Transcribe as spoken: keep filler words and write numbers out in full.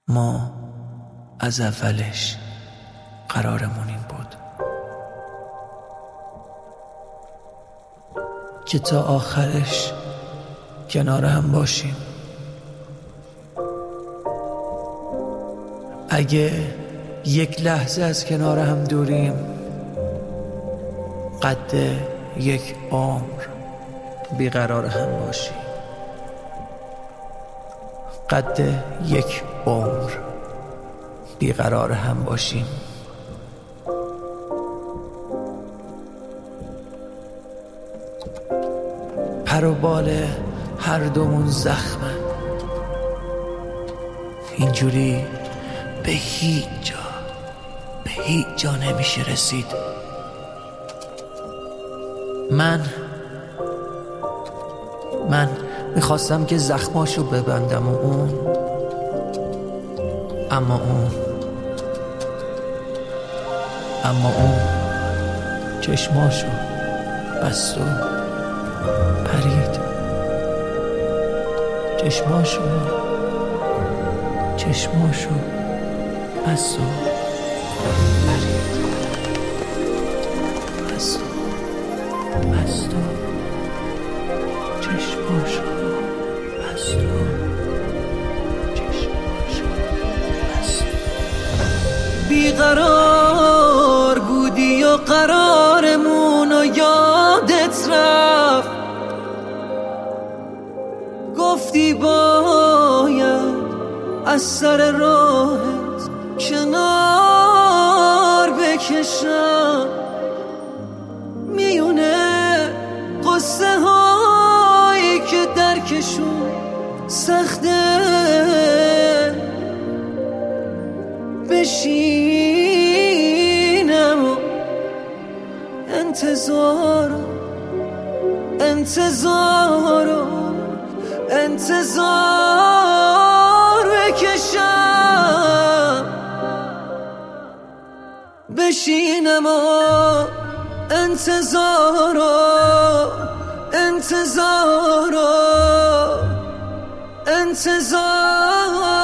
ما از اولش قرارمون این بود که تا آخرش کنار هم باشیم. اگه یک لحظه از کنار هم دوریم قد یک عمر بیقرار هم باشیم. قد یک عمر بیقرار هم باشیم. پر و بال هر دومون زخمه، اینجوری به هیچ جا به هیچ جا نمیشه رسید. من من میخواستم که زخماشو ببندم و اون اما اون اما اون چشماشو بست و پرید. چشماشو چشماشو بست و پرید. بست و بست و چشماشو بست و چشماشو بست. بیقرار بودی و قرارمون و یادت رفت. گفتی باید از سر راهت کنار بکشم. میونه قصه هایی که درکشون سخته، بشینم و انتظارم انتظارم انتظار بکشم. بشینم و انتظارم انتظارم انتظار